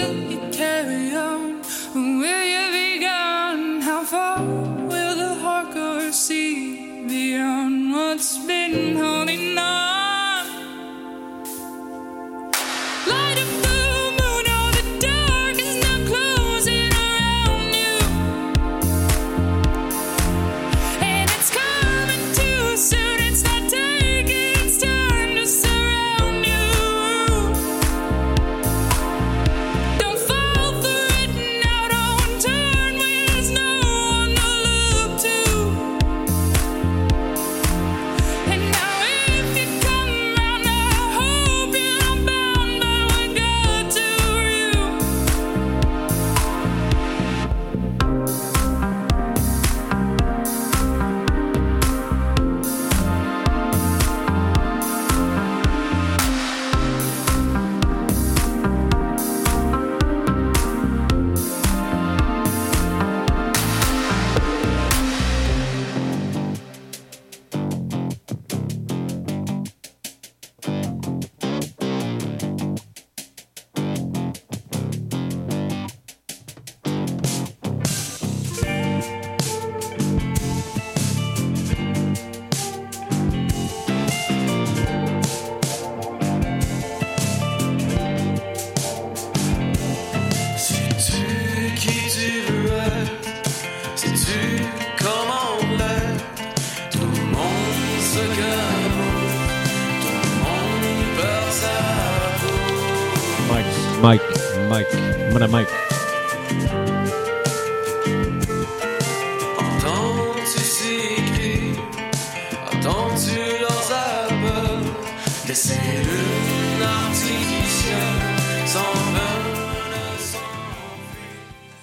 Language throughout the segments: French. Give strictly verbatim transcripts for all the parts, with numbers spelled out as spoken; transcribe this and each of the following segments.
will you carry on? Will you be gone? How far will the heart go or see beyond what's been holding on? Light up the moon, oh the dark is now closing around you, and it's coming too soon. It's not taking its time to surround you. Don't fall for it now, don't turn when there's no one to look to. And now if you come round, I hope you're not bound by what got to you. Sais-tu qui tu veux être? Sais-tu comment l'être? Tout le monde se camoufle, tout le monde perd sa peau. Mike, Mike, Mike, Madame Mike. Entends-tu ces cris? Entends-tu leurs appels? Des cellules artificielles s'en veulent s'enfuir.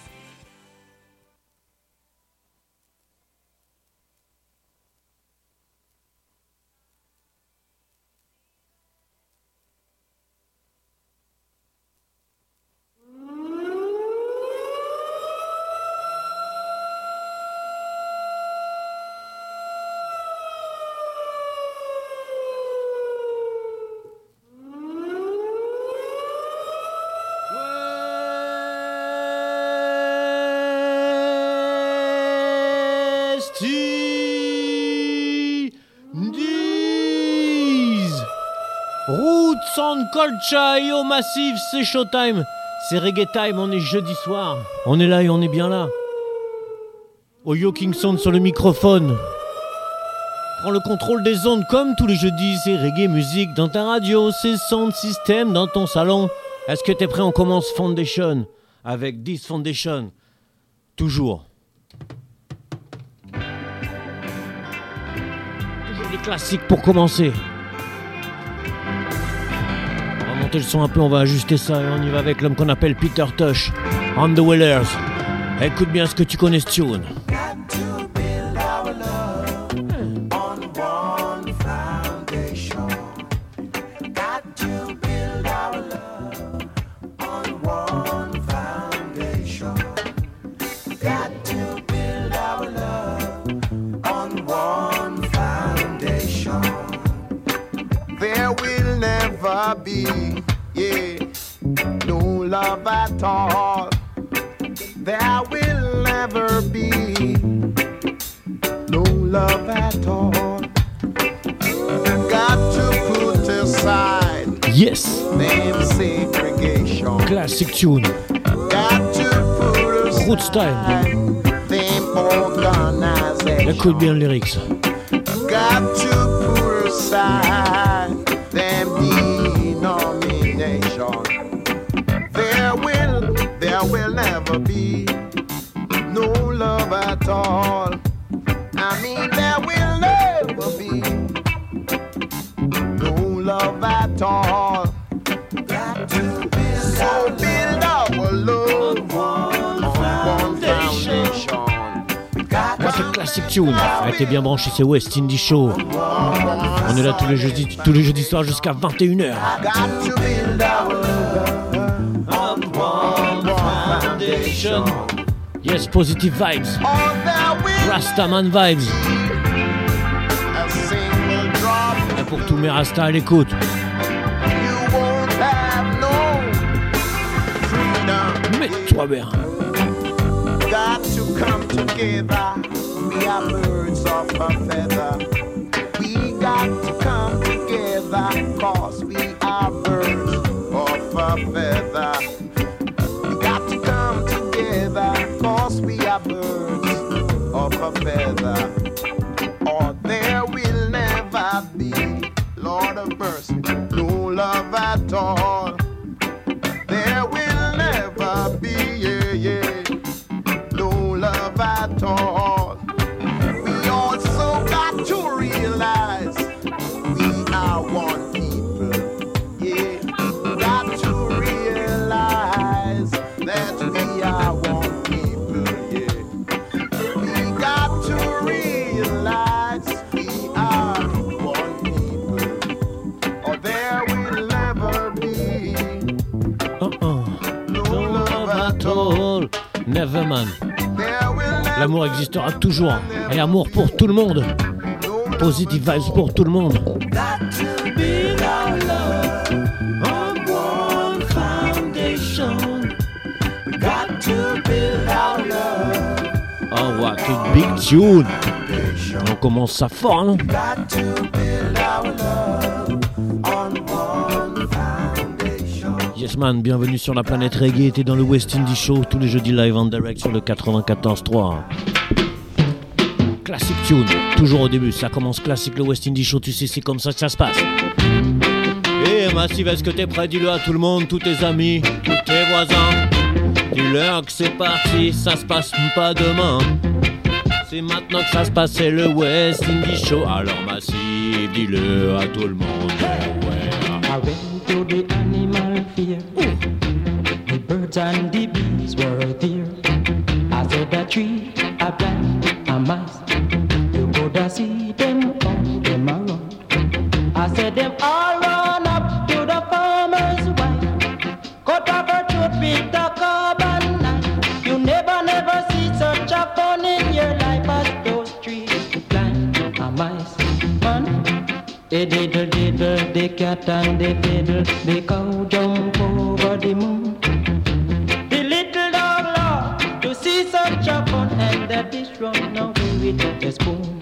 Indies Roots and Culture, yo Massive, c'est Showtime. C'est Reggae Time, on est jeudi soir. On est là et on est bien là. Oyo Kingston sur le microphone. Prends le contrôle des ondes comme tous les jeudis. C'est Reggae Music dans ta radio, c'est Sound System dans ton salon. Est-ce que t'es prêt? On commence Foundation avec This Foundation. Toujours. Toujours des classiques pour commencer. On va monter le son un peu, on va ajuster ça et on y va avec l'homme qu'on appelle Peter Tosh. On the Whalers. Écoute bien ce que tu connais ce tune. Be, yeah, no love at all. There will never be no love at all. You've got to put aside Yes. them segregation. Classic tune. Got to put aside Root style. them organization. Écoute bien le lyrics. Got to put aside them denomination. There will, there will never be no love at all. I mean, there will never be no love at all. Got to build, so build our love on one foundation. Moi c'est classic tune. Elle était bien branchée, c'est West Indie Show. On est là tous les jeudis, tous les jeudis soirs jusqu'à vingt et une heures. Got to build our love on one foundation. Yes, positive vibes. Or there will Rastaman vibes. a single drop. Et pour tous mes Rastas à l'écoute. You won't have no freedom. pas bien. Got to come together. We are birds of a feather. We got to come together, cause we are birds of a feather. We got to come together, cause we are birds of a feather. Or there will never be, Lord of mercy, no love at all. There will never be, yeah, yeah, no love at all. We also got to realize we are one people, yeah. Got to realize that we are one people, yeah. We got to realize we are one people, or there will never be Uh-uh. no No love love at at all. all. Never man. There will never L'amour existera toujours. Et amour pour tout le monde. Positive vibes pour tout le monde. got to build our love on one foundation. We got to build our love. Oh, what a big tune. On commence ça fort, non? Got to build our love on one foundation. Yes man, bienvenue sur la planète reggae. T'es dans le West Indie Show tous les jeudis live en direct sur le quatre-vingt-quatorze trois. Classic tune, toujours au début, ça commence classique le West Indie Show, tu sais c'est comme ça que ça se passe. Eh Massive, est-ce que t'es prêt? Dis-le à tout le monde, tous tes amis, tous tes voisins. Dis-leur que c'est parti, ça se passe pas demain. C'est maintenant que ça se passe, c'est le West Indie Show. Alors Massive, dis-le à tout le monde. Ouais. I went to the animal fair. The birds and the bees were there. I saw the tree, a plant, a mice. You could have see them all them around. I said them all run up to the farmer's wife. Cut off her throat with a carbon knife. You never, never see such a fun in your life as those trees, the plant, a mice, man. They diddle diddle, the cat and the fiddle, the cow jump over the moon. The little dog laughed to see such a fun, and the dish run away with the spoon.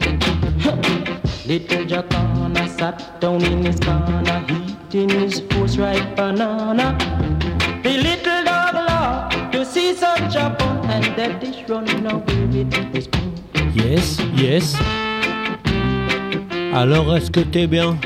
Little Jacana sat down in his corner, eating his forthright banana. The little dog laughed to see such a fun, and the dish run away with the spoon. Yes, yes. Alors est-ce que t'es bien?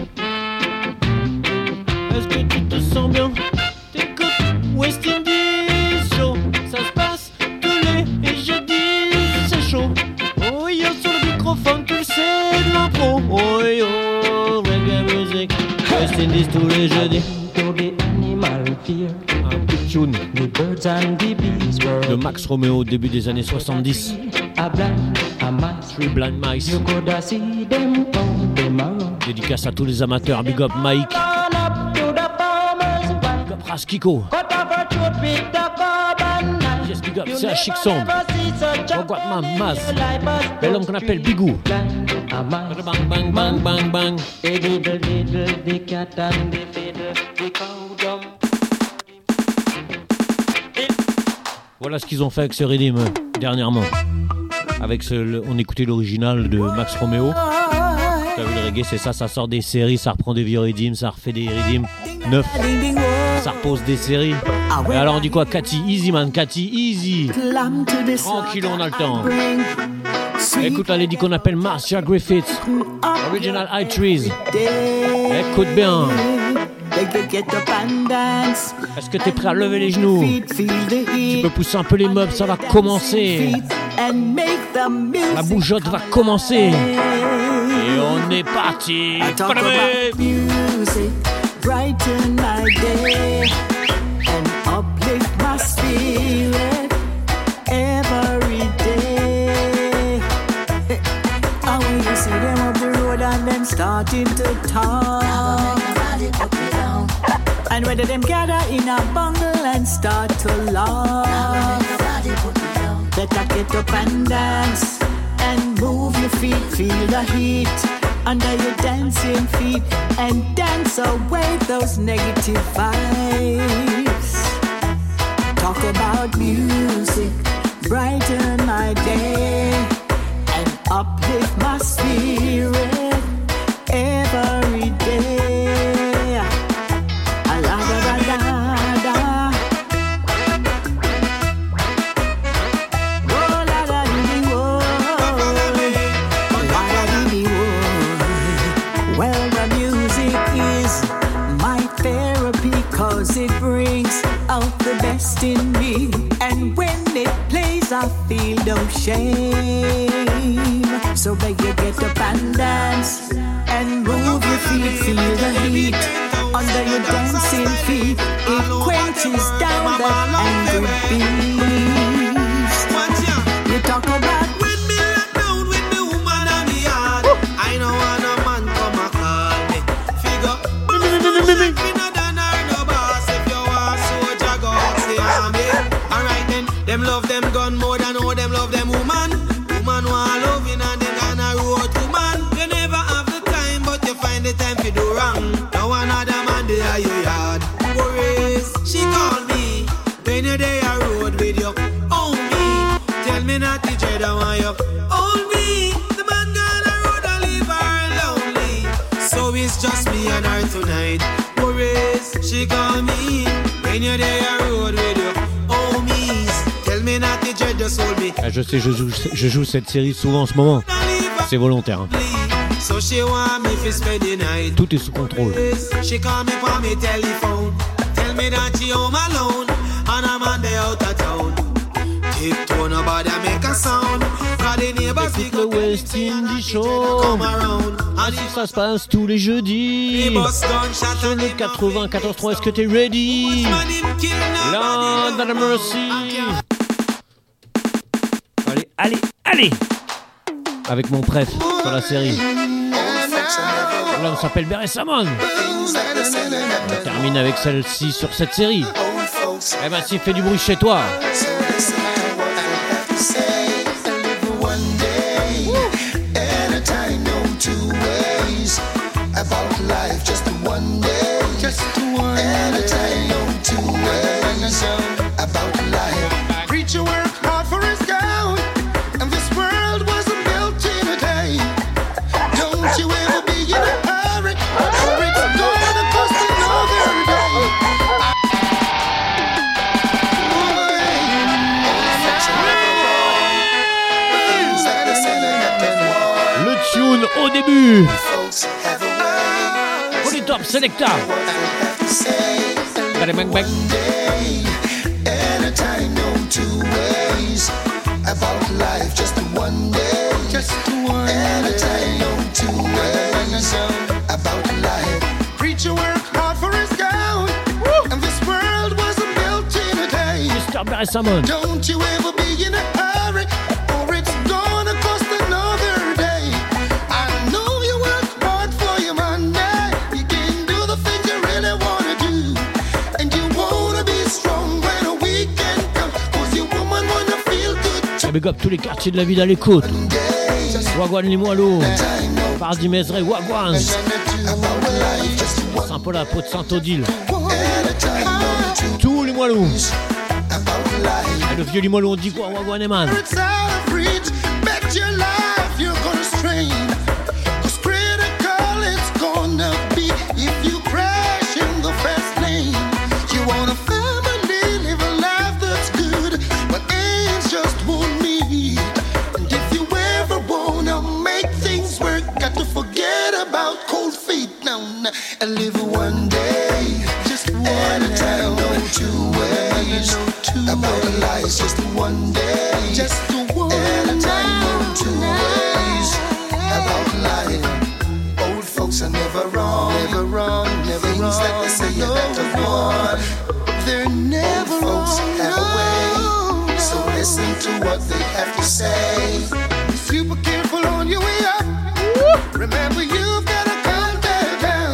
Est-ce que tu te sens bien? T'écoutes West Indies Show. Ça se passe tous les jeudis, c'est chaud. Oh yo, sur le microphone, tu le sais de l'impro. Oh yo, reggae music. West Indies tous les jeudis. To the animal fear. Un petit tune The birds and the bees were de Max Romeo, début des années soixante-dix. a blind, a mice. Three Blind Mice. You could have see them all them around. Dédicace à tous les amateurs. Big up Mike. Run up to the farmer's wife. Big up Raskiko. Cut off her throat with a carbon knife. Yes, big up, You c'est un never, chic son. never see such a Regarde fun ma in masse. your life as Bel those homme qu'on appelle trees, Bigou. blind, a mice. Bang, bang, bang, bang, bang. The diddle diddle, the cat and the fiddle, the cow jump. Voilà ce qu'ils ont fait avec ce Redeem euh, dernièrement. Avec ce, le- on écoutait l'original de Max Romeo. T'as vu le reggae, c'est ça, ça sort des séries, ça reprend des vieux Redeem, ça refait des Redeem neufs, ça repose des séries. Et alors on dit quoi? Cathy, easy man, Cathy, easy. Tranquille, on a le temps. Écoute la lady qu'on appelle Marcia Griffiths, Original High Trees. Écoute bien. Est-ce que t'es prêt à lever les genoux? Tu peux pousser un peu les meubles, ça va commencer. La bougeotte va commencer. Et on est parti. Talk about music, brighten my day and uplift my spirit every day. And when you see them up the road and them starting to talk, and whether them gather in a bundle and start to laugh, better get up and dance and move your feet, feel the heat under your dancing feet and dance away those negative vibes. talk about music, brighten my day and uplift my spirit every day. A la da da da da. Oh la da dee oh, la da dee oh. Well, the music is my therapy 'cause it brings out the best in me, and when it plays I feel no shame. So beg you get up and dance and move your feet, feel the heat under your dancing feet. It quenches down that angry beast. You talk about When me lock down with the woman on the yard, I know when a man come a call me. Figure, me no done her no boss. If you want soldier, go out the army. Alright then, them love them gun more than how them love them woman. Woman want loving and they gonna road woman. You never have the time, but you find the time to do wrong. Now another man they are your yard. Worries, she call me when you're there a road with you. Oh me, tell me not to dread I want you. Hold me, the man gonna road and leave her lonely. So it's just me and her tonight. Worries, she call me when you're there a road with you. Oh me, tell me not to dread just hold me. Ah, je sais, je joue, je joue cette série souvent en ce moment. C'est volontaire. Hein. So she want me to spend the night. Tout est sous contrôle. She call me from me telephone. Tell me that she home alone and I'm on the out of town. Tiptoe nobody make a sound. Cause the neighbors Écoute le West Indie Show. come around. And Si ça se passe tous les jeudis. the bus gunshot Sur and le him quatre-vingt-quatorze trois, est-ce que t'es ready? man him kill Lord nobody. of mercy. Allez, allez, allez. Avec mon préf sur la série. L'homme s'appelle Barry Salmon. On termine avec celle-ci sur cette série. Eh ben, s'il fait du bruit chez toi. Preacher work hard for his gown, and this world wasn't built in a day. Don't you ever be in a hurry, or it's gonna cost another day. Le tune au début. Pour les top selecta. Bang bang bang. Anytime, no two ways about life, just one day, just one anytime, no two ways about life. Preacher work hard for his gown, and this world wasn't built in a day. mister Barry Salmon. Don't you ever be in a hurry, or it's gonna cost another day. I know you work hard for your money, you can do the things you really wanna do, and you wanna be strong when a weekend comes, 'cause your woman wanna feel good Big up tous les quartiers de la ville à l'écoute. today. Just Wagwan Limoilou. time, no Pardi Mézeray, Wagwan. about life, just one Saint-Paul, Peau de Saint-Odile. anytime, no two Tous les Moilous. about life. Et le vieux Limoilou, on dit quoi, Wagwan Eman? It's out of reach, bet your life you're gonna strain. 'Cause critical it's gonna be if you crash in the fast lane. You want a family, live a life that's good, but ends just won't meet. And if you ever wanna make things work, got to forget about cold feet now, now and live one day, just one time, no two ways about life, just one day, just one time, no two ways about life. Old folks are never wrong, never wrong, never Things wrong. Things that they say no, are better wrong. They're never Old folks wrong. Have a way, so listen to what they have to say. Be super careful on your way up. Remember, you've got to calm that down.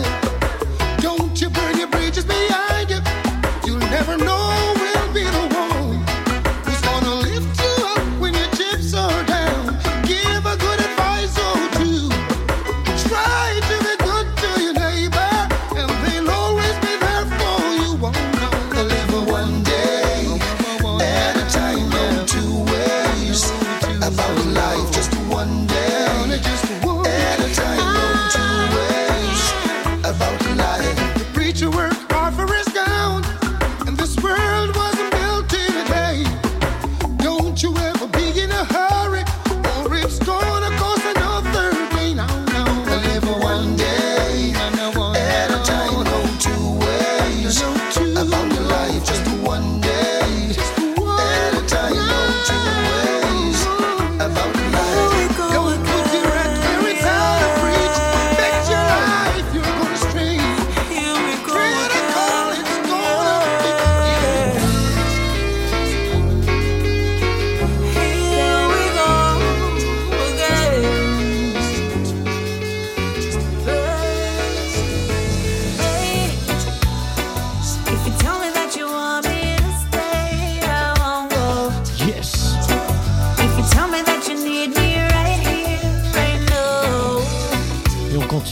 Don't you burn your bridges behind you. You'll never know who'll be the one who's gonna lift you up when your chips are down. Give a good advice or two. Try to be good to your neighbor, and they'll always be there for you. Oh, no. Live one day,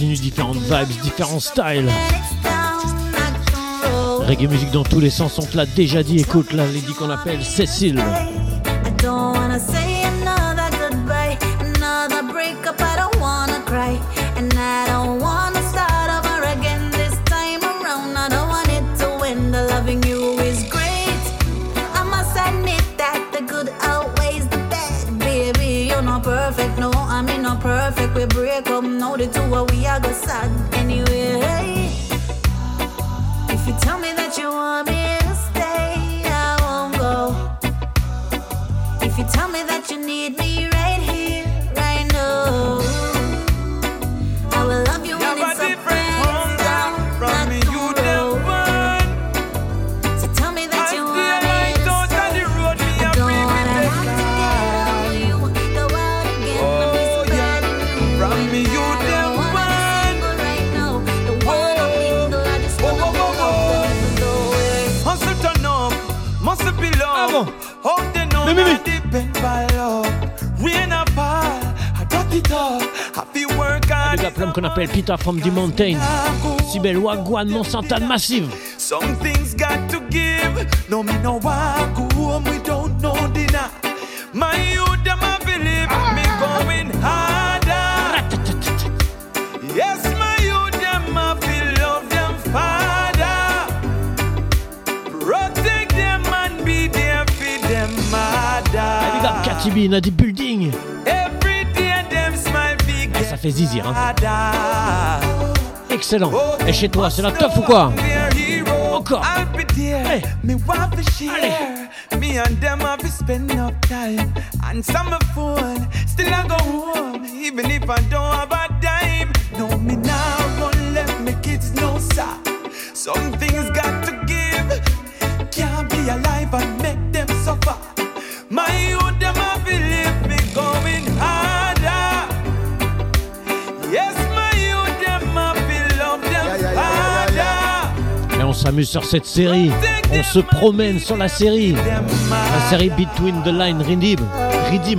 continue, différentes vibes, différents styles. Reggae musique dans tous les sens, on te l'a déjà dit, écoute la lady qu'on appelle Cécile. I don't wanna say another goodbye, another breakup, I don't wanna cry, and I don't wanna start over again this time around. I don't want it to end, the loving you is great. I must admit that the good outweighs the bad, baby. You're not perfect, no, I mean not perfect. We break up, now the two of we are go sad anyway. If you tell me that you want me to stay, I won't go. If you tell me that you need me right here, right now, I will love you when it's up and down, not tomorrow. So tell me that you want me to stay. I don't wanna have to get over you, go out again, but be so bad and new. From me you I the don't wanna one. be single right now, the one I'm single, I just wanna be open the way. Hustle turn up, must be love. Ah bon? How they know Mais, mais, mais. that depend by love. Rain or fall, I got it all. Happy work hard. Le gars l'homme qu'on appelle Peter from the Mountain. Sibel Wagwan, Monsantane Massive. Some things got to give. No me no walk home, we don't know dinner. My youth them a believe me going harder. Yes, my youth them a feel love them father. Protect them and be there for them mother. Big up Cathy B, Nadi Building. Every day them smile big. Eh, ça fait zizir, hein. Father. Excellent. Et chez toi, c'est la teuf ou quoi? Encore. Hey. Me want to share. Me and them have to spend enough time. And some my phone, still I go home. Even if I don't have a dime. No, me now gonna let my kids know, sir. Some things got to give. Can't be alive and make them suffer. My youth them have to leave me going harder. Yes, my youth them have to love them harder. Et on s'amuse sur cette série. On se promène sur la série. La série Between the Line Redeem. Redeem.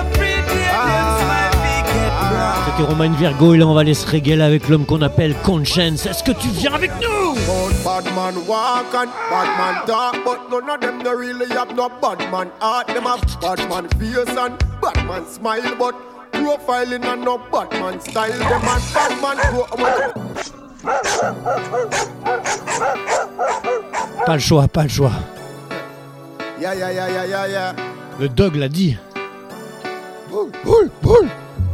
C'était Romain Virgo et là on va aller se régaler avec l'homme qu'on appelle Conscience. Est-ce que tu viens avec nous? Bad man walk and bad man talk, but none of them no really have no bad man heart. Them have bad man face and bad man smile, but profiling and no bad man style. Them have bad man grow. Pas le choix, pas le choix. Yeah, yeah, yeah, yeah, yeah, yeah. Le dog l'a dit. Bull, bull, bull.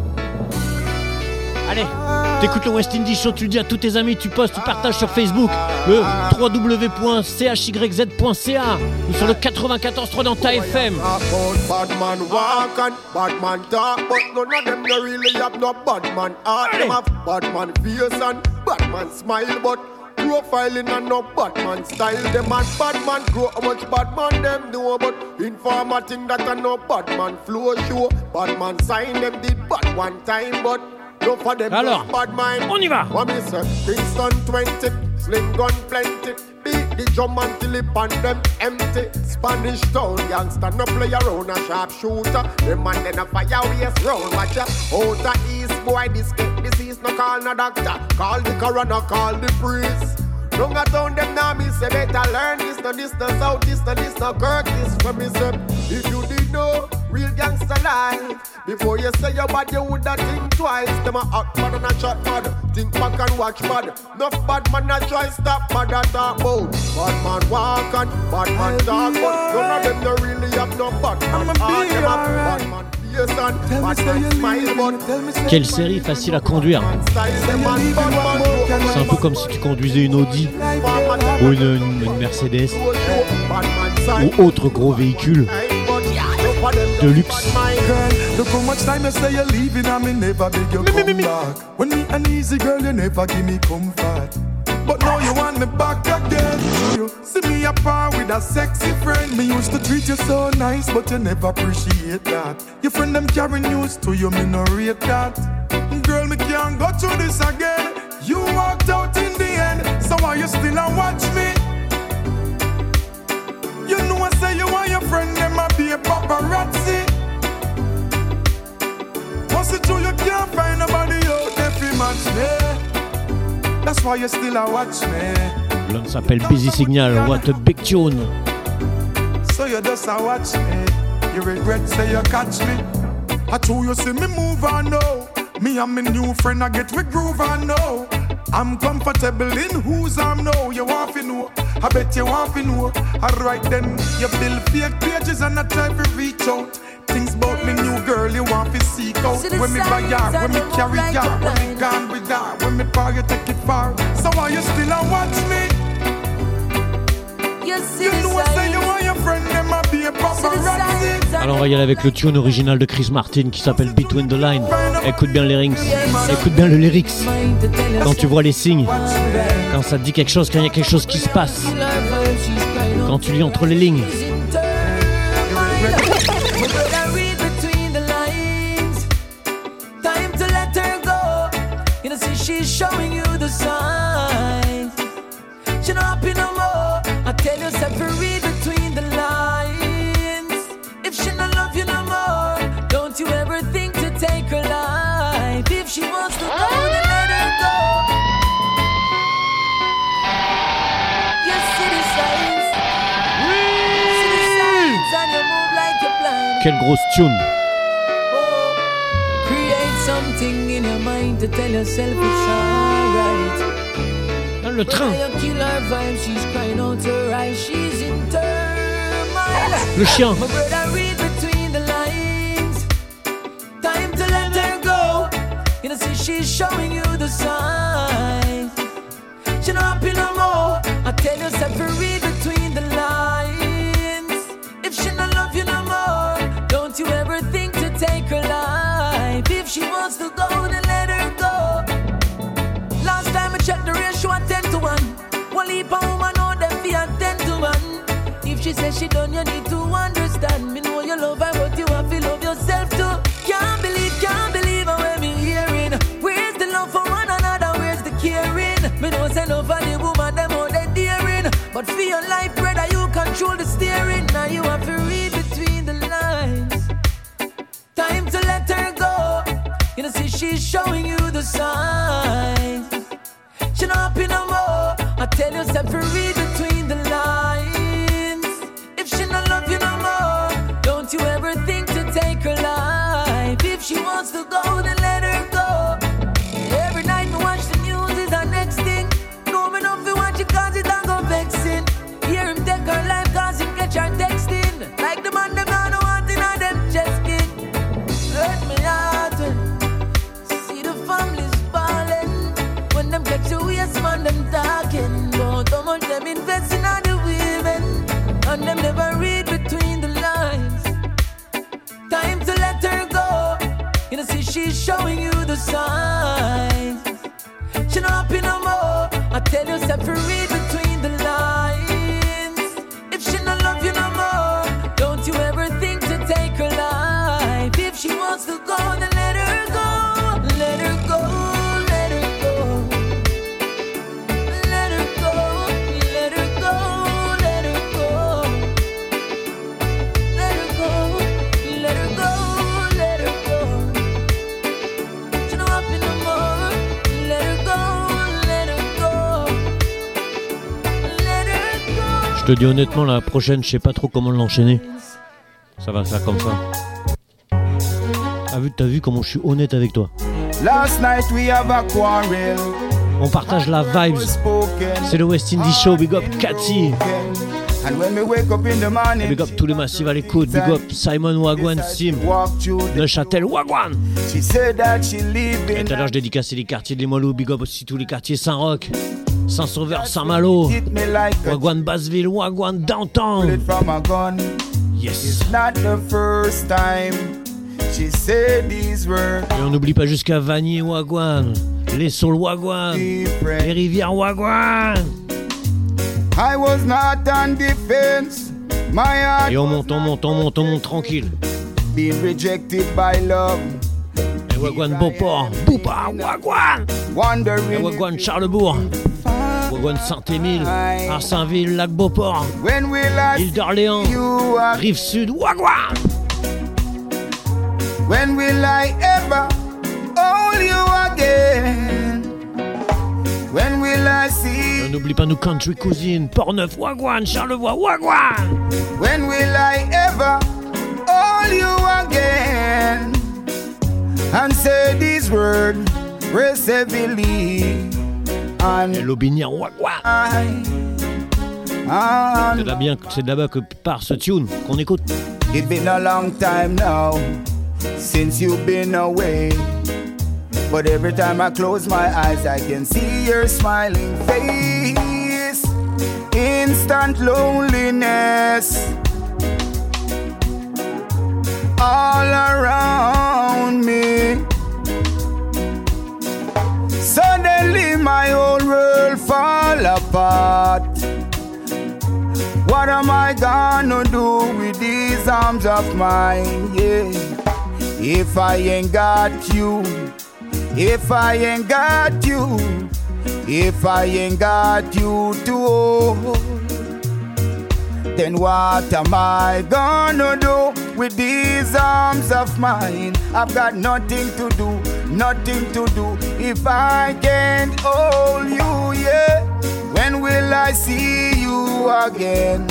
Allez, t'écoutes le West Indies Show, tu le dis à tous tes amis, tu postes, tu partages sur Facebook, le w w w point c h y z point c a ou sur le quatre-vingt-quatorze trois dans ta F M. Bad man walk and bad man talk, but none of them no really have no bad man heart. Them have bad man face and bad man smile, but profiling and no bad man style. Them and bad man grow, how much bad man them know, but informer thing that a no bad man flow show. Bad man sign them did bad one time, but no for them alors, bad mind. On y va. Kingston twenty, sling gun plenty. Beat the drum until it pan them empty. Spanish town youngster no play around, a sharp shooter. Them and then a fire waste round. Watch ya, out the east boy this get disease. No call no doctor, call the coroner, call the priest. Long a town them now me say better learn this. No this, no south, this, no this, no Kirk this. For me say, if you did know real gangster life, before you say your bad, you woulda think twice. Them a act bad and a chat bad. Think back and watch bad. Enough bad man a try stop bad a talk about. Bad man walk and bad man talk, but none of them no really have no bad man. All them have bad man face and bad man smile, but Quelle série facile à conduire. C'est un peu comme si tu conduisais une Audi ou une, une, une Mercedes ou autre gros véhicule de luxe. Look how much time you say you're leaving and me never beg you come back. When me an easy girl, you never give me comfort. But now you want me back again. You see me apart with a sexy friend. Me used to treat you so nice, but you never appreciate that. Your friend them carry news to you, me no rate that. Girl, me can't go through this again. You walked out in the end, so why you still a watch me? You know I say you and your friend them a be a paparazzi. Once it true you can't find nobody out there fi match me. That's why you still a watch me. L'homme s'appelle Busy Signal, what a big tune. So you just a watch me. You regret say you catch me. I told you see me move on now. Me and my new friend I get we groove on now. I'm comfortable in whose I'm now. You want to know? I bet you want to know. Alright then, you build fake pages and I try to reach out. Things about me new girl you want to seek out. When me buy yard, when me carry yard, when me gone with her, when me power you take it far. So why you still a watch me? You know I say you want your friend them a be a paparazzi. Alors on va y aller avec le tune original de Chris Martin qui s'appelle Between the Lines. Écoute bien les lyrics, écoute bien le lyrics. Quand tu vois les signes, quand ça te dit quelque chose, quand il y a quelque chose qui se passe, quand tu lis entre les lignes. Showing you the signs. She not happy no more. I tell you, separate between the lines. If she not love you no more, don't you ever think to take her life. If she wants to go, then let her go. Yes, see the signs. See the signs, and you move like you're blind. Quelle grosse tune. Something in your mind to tell yourself it's alright. Dans le train. She's crying out her eyes, she's in turmoil. Le chien. My brother, read between the lines. Time to let her go. You know, see, she's showing you the signs. She's not happy no more. I tell you, separate between the lines. If she not love you no more, don't you ever think to take her life. If she wants to go, then let her go. Last time I checked the ratio at ten to one. One leap a woman know them be at ten to one. If she says she done, you need to understand. Me know you love her, but you have to love yourself too. Can't believe, can't believe how I'm hearing. Where's the love for one another? Where's the caring? Me know say love for the woman, them all they daring. But for your life, brother, you control the steering. Now you have to read between the lines. Time to let her go. You know, see, she's showing you the signs. She not happy no more. I tell you, separate between the lines. If she not love you no more, don't you ever think to take her life. If she wants to go, then let her go. Every night me watch the news is the next thing. No me know fi watch it cause it don't go vexing. Hear him take her life cause him catch her texting. Like the man them now no want in a them chest skin. Hurt me heart when see the families balling. When them catch the waste man them talking. But how much them investing on the women. And them never read between the lines. Time to let her go. You know see she's showing you the signs. She not happy no more. I tell you separate between the lines. If she not love you no more, don't you ever think to take her life. If she wants to go, then let her go. Let her go, let her go. Let her go, let her go, let her go. Let her go, let her go, let her go. She not happy no more. Let her go, let her go. Let her go. Je te dis honnêtement, la prochaine, je sais pas trop comment l'enchaîner. Ça va faire comme ça. Ah, vu, t'as vu comment je suis honnête avec toi. Last night we have a quarrel. On partage la vibes. C'est le West Indies Show. Big up Cathy. And when we wake up in the morning, Big up tous les massifs à l'écoute. Big up Simon Wagwan Sim. Neuchâtel Wagwan. she said that she lived Et in tout à l'heure, je dédicace les quartiers de Limoilou. Big up aussi tous les quartiers Saint-Roch, Saint-Sauveur, Saint-Malo, hit me like a Wagwan Basseville, Wagwan Downtown. bullet from a gun. Yes. It's not the first time she said these words. Et on n'oublie pas jusqu'à Vanier Wagwan, les Saules Wagwan, les Rivières Wagwan. I was not on defense. My heart Et on monte, on monte, on monte, on monte tranquille. being rejected by love. Et Wagwan Beauport, Boupa, Wagwan. Et Wondering Wagwan Charlebourg, Wagwan Saint-Émile, Arsainville, Lac Beauport, when will I Île d'Orléans, see you again? Rive Sud, Wagwan. When will I ever hold you again? When will n'oublie pas nos country cousines, Portneuf, Wagwan, Charlevoix, Wagwan. When will I ever hold you again and say these words rest heavily on Lobinière, Wagwan. C'est de là-bien, c'est de là-bas que part ce tune qu'on écoute. It's been a long time now since you've been away, but every time I close my eyes I can see your smiling face. Instant loneliness all around me. Suddenly my whole world fall apart. What am I gonna do with these arms of mine? Yeah, if I ain't got you, if I ain't got you, if I ain't got you to hold, then what am I gonna do with these arms of mine? I've got nothing to do, nothing to do if I can't hold you, yeah. When will I see you again?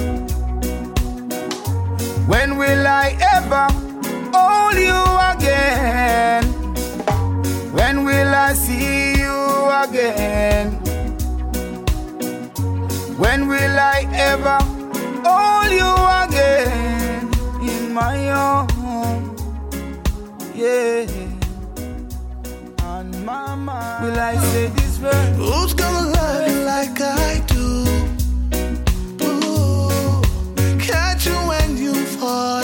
When will I ever hold you again? When will I see you again? When will I ever hold you again in my arms? Yeah, on my mind. Will I say this word? Who's gonna love you like I do? Ooh, catch you when you fall.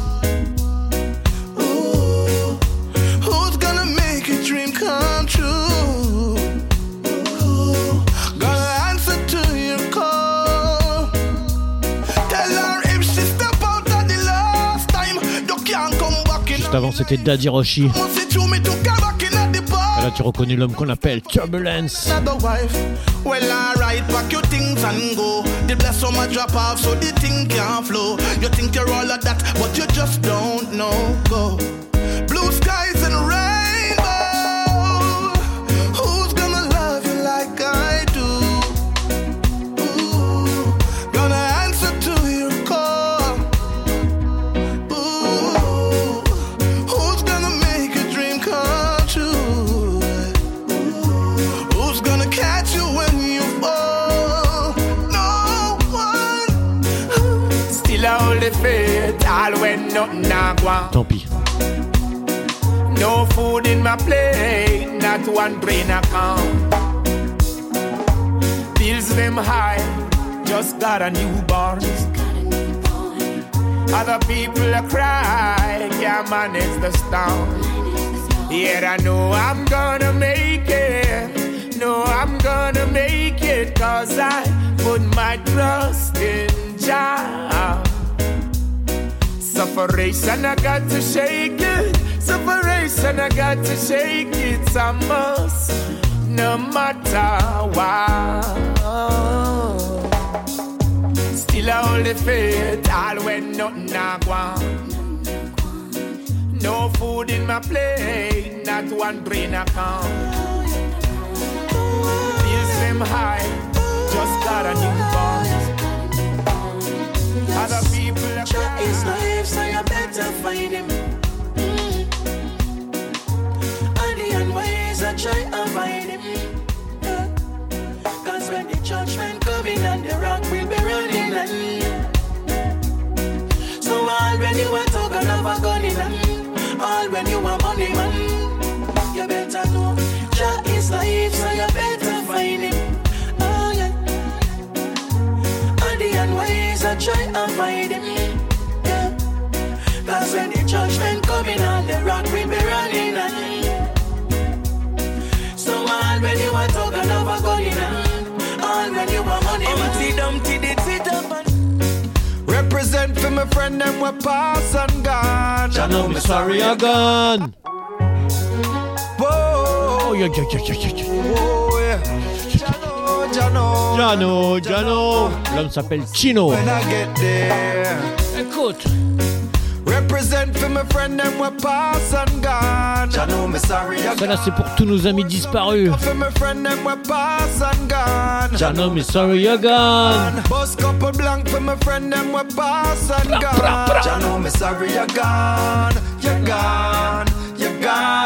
Ooh, who's gonna make your dream come true? Ooh, gonna answer to your call. Tell her if she step out at the last time, you can't come back in. Juste avant, c'était Daddy Roshi. Là, tu reconnais l'homme qu'on appelle Turbulence. Well, alright, pack your things and go. The bless so much drop off, so the thing can't flow. You think you're all of that, but you just don't know. Go. Blue skies and rainbow. Who's gonna love you like I do? Ooh, gonna answer to your call. Ooh, who's gonna make your dream come true? Who's gonna catch you when you fall? No one. Still I hold the faith, all when nothing a go on. Tant pis. No food in my plate, not one brain account. Bills them high, just got a newborn. Other people are cry, can't manage the storm. Yet I know I'm gonna make it. No, I'm gonna make it, cause I put my trust in Jah. Sufferation, I got to shake it. Sufferation, I got to shake it. It's a must, no matter what. Still I hold the faith, all when nothing a go on. No food in my plate, not one brain account. Bills them high, just got a newborn. Other people are crying. It's life, so you better find him. And the unwise I try to find him. Yeah. Cause when the judgment coming and the rock will be running and so all when you are talking of a gun in hand, all when you are money man, you better know Jah is life, so you better find him. Oh yeah. And the unwise I try to find him. Yeah. Cause when the judgment coming and the rock will be running and so all when you are talking of a gun in hand, all when you are money man, Humpty Dumpty did sit up and represent for my friend them we pass and gone. Jah know me sorry I gone. Whoa, Oh, yeah, yeah, yeah, yeah, yeah. oh yeah. Jano, Jano, Jano. L'homme s'appelle Chino. When I get there, Écoute. represent represent for my friend them we pass and gone. Jah know me sorry again. Celle-là c'est pour tous nos amis disparus. For my friend them we pass and gone. Jah know me sorry you're gone. Bus couple blank for my friend them we pass and gone. Jah know me sorry you're gone. You're gone. You're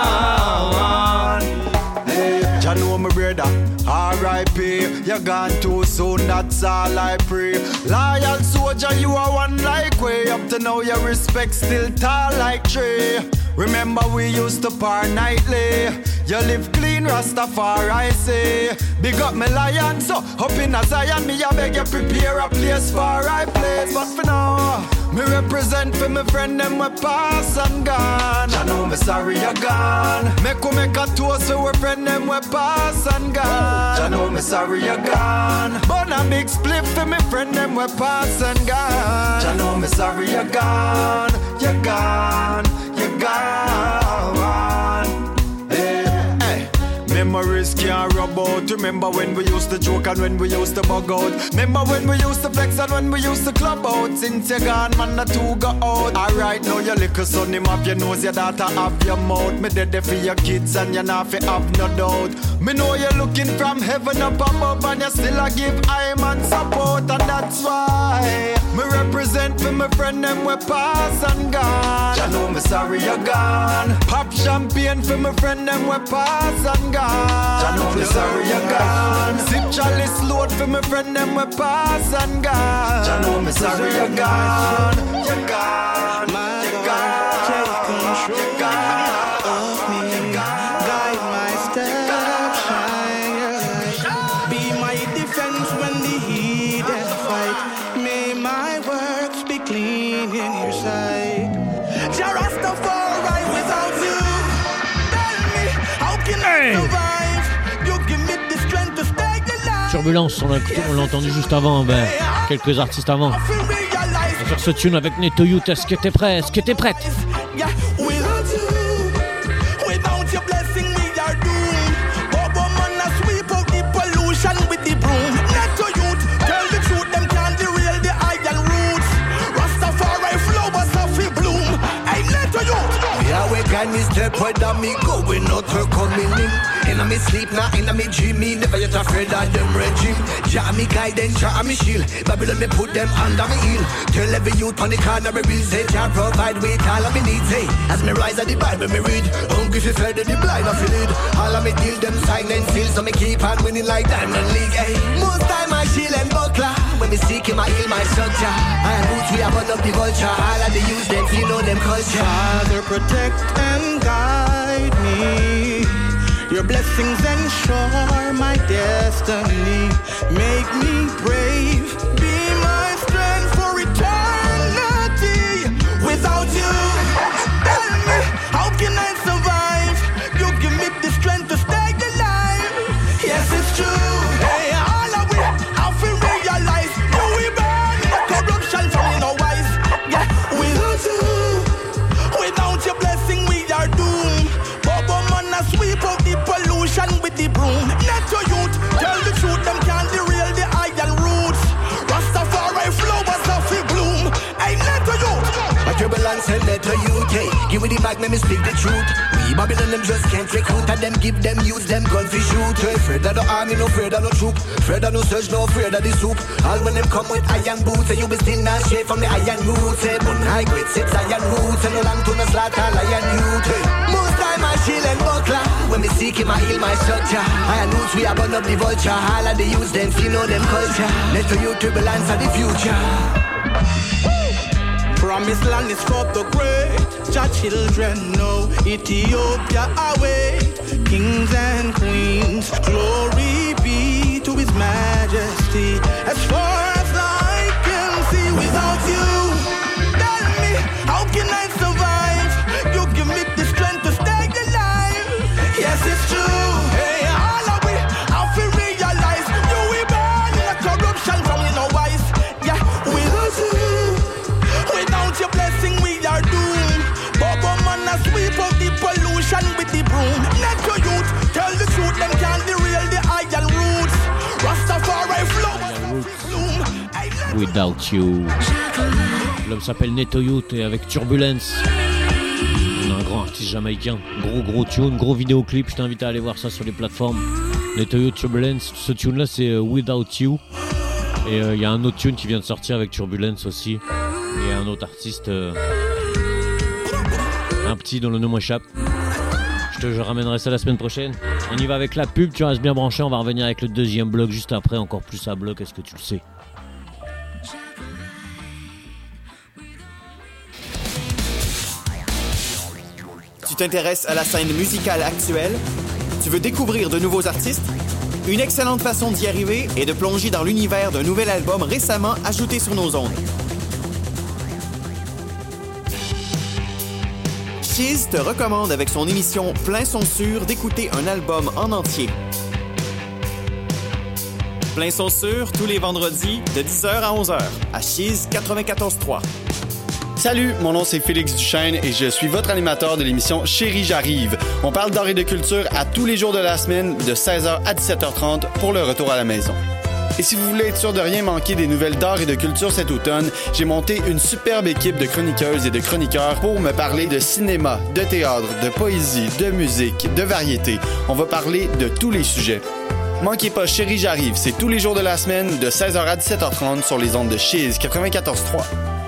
gone. Hey, Jah know me brother. R I P, you gone too soon, that's all I pray. Loyal soldier, you are one like way. Up to now, your respect still tall like tree. Remember we used to par nightly. You live clean, Rastafari, I say. Big up me lion, so up in a Zion, me I beg you prepare a place for I place. But for now, me represent for me friend them we pass and gone. I know me sorry you gone. Make we make a toast for we friend them we pass and gone. I know me sorry you gone. But a big split for me friend them we pass and gone. I know me sorry you gone. You gone. You gone. Hey, hey. Memories can't rub out. Remember when we used to joke and when we used to bug out. Remember when we used to flex and when we used to club out. Since you gone, man, the two go out. Alright, now your little son, him have your nose, your daughter have your mouth. Me dead there for your kids and you not fi have no doubt. Me know you're looking from heaven up above and you still a give I'm and support. And that's why me represent for my friend them we pass and gone. I know me sorry you're gone. Pop champagne for my friend them we pass and gone. I know me sorry you're gone. Sip chalice load for my friend them we pass and gone. I know me sorry you're gone. You're gone. You're gone. Take control of me. Guide my steps. Shine your light. Be my defense when the heat and fight. May my works be clean in your sight. Jah Rastafari without you. Tell me, how can I survive? You give me the strength to stay alive. Turbulence, on l'a, on l'a entendu juste avant, ben, quelques artistes avant. Et sur ce tune avec Neto Youth, est-ce que t'es prêt? Est-ce que t'es prête? Yeah, without you, without your blessing we are doomed. Bobo man a sweep out the pollution with the broom. Neto Youth, tell the truth, them can't derail the iron roots. Rastafari flowers of the bloom. Hey, Neto Youth. Yeah, we can me step where that me going out her coming in. Inna me sleep now, inna me dream, me never yet afraid of them regime. Jah me guidance, Jah me shield. Babylon me put them under me heel. Tell every youth on the corner me real say Jah provide with all of me needs. Hey, as me rise at the Bible me read. Hungry fi fed the blind of the lead. All of me deal them silent still, so me keep on winning like Diamond League. Hey, most time I shield and buckler. When me seek him I heal my structure. And roots we have burn up the vulture. All of the youth them feel know them culture. Father protect and guide me. Your blessings ensure my destiny. Make me brave, be my strength for eternity. Without you, tell me, how can I survive? You give me the strength to stay alive. Yes, it's true. Hey, all of we have to realize you we burn the corruption from in our eyes. Yeah, without you, without your blessing we are doomed. Bobo man a sweep out the pollution with the broom. Neto Youth, tell the truth, them can't derail the iron roots. Rastafari flowers of the bloom. Hey, Neto Youth. My turbulence and Neto Youth, hey, give me the mic, let me speak the truth. We Babylon them just can't recruit and them give them use them gun for shoot. Hey, afraid of the army, no afraid of no troop. Afraid of no search, no afraid of the soup. All when them come with iron boots, and you be still not straight from the iron roots. Hey, but I quit six iron roots, and no long to no slaughter lion youth. Hey, most time I shield and buckler. When me seek him, I heal my structure. Iron roots, we are burn up the vulture. All of the youth, them feel know them culture. Let the youth turbulence of the future. Promised land is for the great. Jah children know Ethiopia await. Kings and queens, glory be to His Majesty. As far as I can see, without you, tell me, how can I survive? You give me the strength to stay alive. Yes, it's true. Hey, all of we have to realize you we burn the corruption from in our eyes. Yeah, without you, without your blessing we are doomed. Bobo man a sweep out the pollution with the broom. Neto Youth, tell the truth, them can't derail the iron roots. Rastafari flow. Without You. Le L'album s'appelle Neto Youth et avec Turbulence. On a un grand artiste jamaïcain. Gros gros tune, gros vidéoclip. Je t'invite à aller voir ça sur les plateformes. Neto Youth, Turbulence. Ce tune là c'est Without You. Et il euh, y a un autre tune qui vient de sortir avec Turbulence aussi. Et un autre artiste. Euh, un petit dont le nom m'échappe. Je te je ramènerai ça la semaine prochaine. On y va avec la pub, tu restes bien branché. On va revenir avec le deuxième bloc juste après. Encore plus à bloc, est-ce que tu le sais? Tu t'intéresses à la scène musicale actuelle? Tu veux découvrir de nouveaux artistes? Une excellente façon d'y arriver est de plonger dans l'univers d'un nouvel album récemment ajouté sur nos ondes. Chiz te recommande avec son émission Plein son sûr d'écouter un album en entier. Plein son sûr tous les vendredis de dix heures à onze heures à Chiz quatre-vingt-quatorze trois. Salut, mon nom c'est Félix Duchesne et je suis votre animateur de l'émission Chérie j'arrive. On parle d'art et de culture à tous les jours de la semaine de seize heures à dix-sept heures trente pour le retour à la maison. Et si vous voulez être sûr de rien manquer des nouvelles d'art et de culture cet automne, j'ai monté une superbe équipe de chroniqueuses et de chroniqueurs pour me parler de cinéma, de théâtre, de poésie, de musique, de variété. On va parler de tous les sujets. Manquez pas Chérie j'arrive, c'est tous les jours de la semaine de seize heures à dix-sept heures trente sur les ondes de Chiz quatre-vingt-quatorze trois.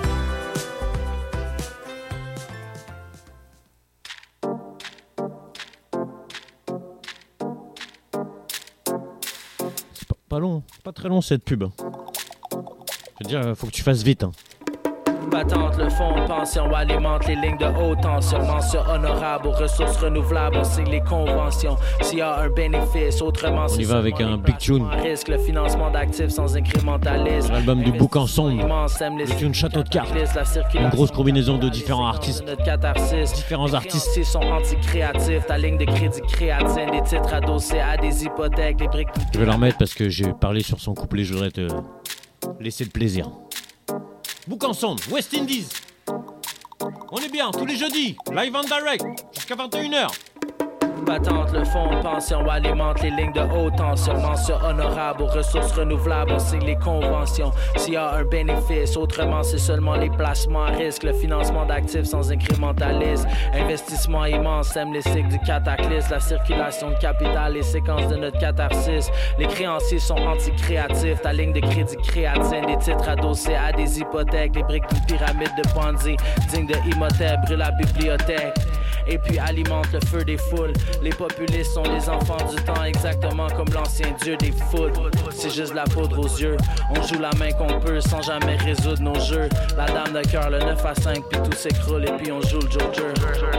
Pas long, pas très long cette pub. Je veux dire, faut que tu fasses vite. Hein. Battante, le fond de pension alimente les lignes de haute tension. Mention honorable aux ressources renouvelables, on signe les conventions. S'il y a un bénéfice, autrement, on y va avec un big tune. Risque le financement d'actifs sans incrémentalisme. L'album du Bouc Ensemble, le tune Château de Cartes. Une grosse combinaison de différents artistes. Différents artistes. Les sont anti-créatifs, ta ligne de crédit créatine, des titres adossés à des hypothèques, des briques. Je vais le remettre parce que j'ai parlé sur son couplet, je voudrais te laisser le plaisir. Bouc Ensemble, West Indies. On est bien, tous les jeudis, live and direct, jusqu'à vingt et une heures. Battante, le fond de pension alimente les lignes de haute tension. Mention honorable aux ressources renouvelables, on signe les conventions. S'il y a un bénéfice, autrement c'est seulement les placements à risque. Le financement d'actifs sans incrémentalisme. Investissement immense, sème les cycles du cataclysme. La circulation de capital, les séquences de notre catharsis. Les créanciers sont anti-créatifs, ta ligne de crédit créatine. Des titres adossés à des hypothèques. Les briques d'une pyramide de Ponzi, digne de Imhotep, brûle la bibliothèque. Et puis alimente le feu des foules. Les populistes sont les enfants du temps, exactement comme l'ancien dieu des foot. C'est juste la poudre aux yeux. On joue la main qu'on peut sans jamais résoudre nos jeux. La dame de cœur, le neuf à cinq, puis tout s'écroule et puis on joue le joker.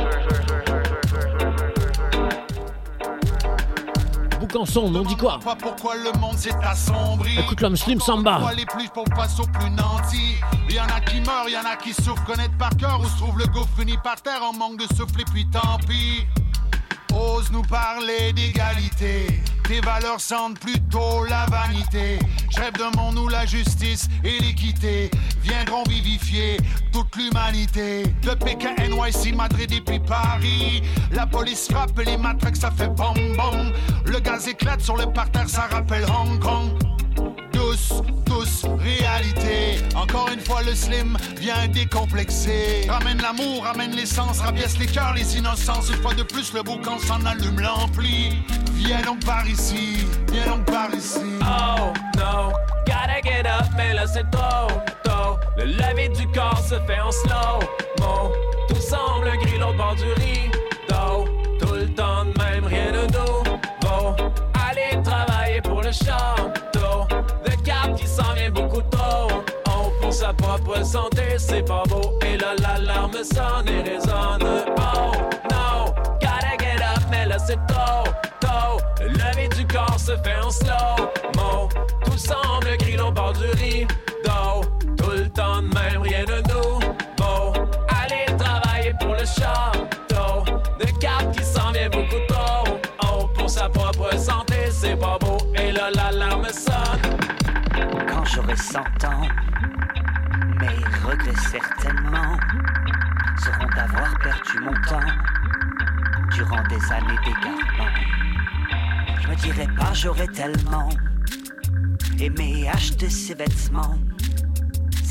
Bouc Ensemble, on dit quoi? Pas pourquoi le monde s'est assombri. Écoute l'homme Slim Samba. Pourquoi les plus pauvres passent aux plus nantis. Il y en a qui meurent, il y en a qui souffrent, connaître par cœur. Où se trouve le gouffre fini par terre en manque de souffle et puis tant pis. Ose nous parler d'égalité. Tes valeurs sentent plutôt la vanité. Je rêve d'un monde où la justice et l'équité viendront vivifier toute l'humanité. De Pékin, N Y C, Madrid et puis Paris. La police frappe et les matraques, ça fait bom bom. Le gaz éclate sur le parterre, ça rappelle Hong Kong. Tous, tous, réalité. Encore une fois, le slim vient décomplexer. Ramène l'amour, ramène l'essence, rapièce les cœurs, les innocences. Une fois de plus, le boucan s'en allume l'ampli. Viens donc par ici, viens donc par ici. Oh no, gotta get up, mais là c'est trop tôt. Le lever du corps se fait en slow-mo. Tout semble gris l'autre bord du rideau. Tout le temps de même, rien de nouveau. Aller travailler pour le château. Le cap qui s'en vient beaucoup trop. On pour sa propre santé, c'est pas beau. Et là l'alarme sonne et résonne. Oh no, gotta get up, mais là c'est trop tôt. Le lever du corps se fait en slow-mo. Tout semble gris au bord du rideau. Tout le temps de même, rien de nouveau. Aller travailler pour le château. Le cap qui s'en vient beaucoup trop. Oh, pour sa propre santé, c'est pas beau. Et là l'alarme sonne. Quand j'aurai cent ans, mes regrets certainement seront d'avoir perdu mon temps durant des années d'égarement. Je me dirai pas, j'aurais tellement aimé acheter ces vêtements,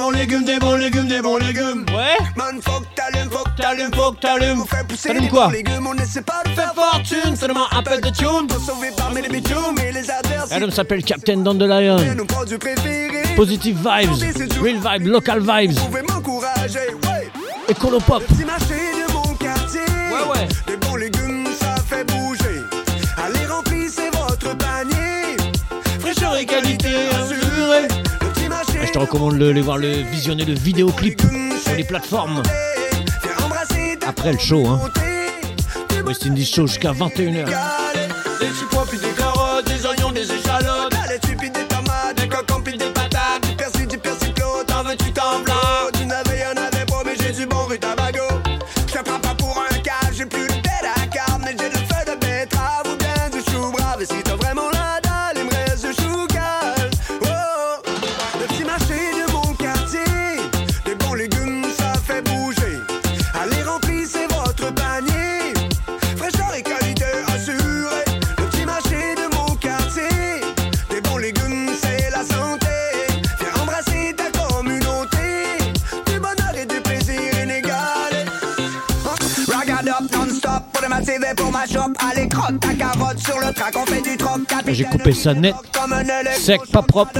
bons légumes, des bons légumes, des bons légumes. Ouais. Man, faut que t'allumes, faut que t'allumes, faut que t'allumes. On fait pousser T'allumes des quoi? bons légumes, on essaie pas de faire fortune, seulement un peu de tune. Pour sauver parmi les bitumes et les adversaires. L'album s'appelle Captain Dandelion. Nos produits préférés. Positive vibes, real vibes, local vibes. Vous pouvez m'encourager, ouais. Écolo pop. Le petit marché de mon quartier. Ouais, ouais. Des bons légumes, ça fait bouger. Allez, remplissez votre panier. Fraîcheur et qualité assurée. Le petit marché. Je te recommande de les voir le visionner le vidéoclip sur les plateformes. Après le show, hein. West Indies Show jusqu'à vingt et une heures. Des petits pois puis des carottes, des oignons, des échalotes. Des laitues puis des tomates, des concombres puis des patates. Du persil, du persil Claude, t'en veux-tu t'en blanc. Du navet, y'en avait pas, mais j'ai du bon rutabago. Je te prends pas pour un cas, j'ai plus de tête à carne, mais j'ai le feu de betterave ou bien du chou brave. Et si t'as vraiment la dalle, il me reste du chou gal. Oh, le petit marché de mon quartier. Des bons légumes, ça fait bouger. Allez, remplissez votre panier. Fraîcheur et qualité assurée. Le petit marché de mon quartier. Des bons légumes, c'est la santé. Viens embrasser ta communauté. Du bonheur et du plaisir inégalé. Ragad up non-stop pour le motiver pour ma shop. Allez, crotte ta carotte sur le track, on fait du troc. J'ai coupé ça net, sec, pas propre.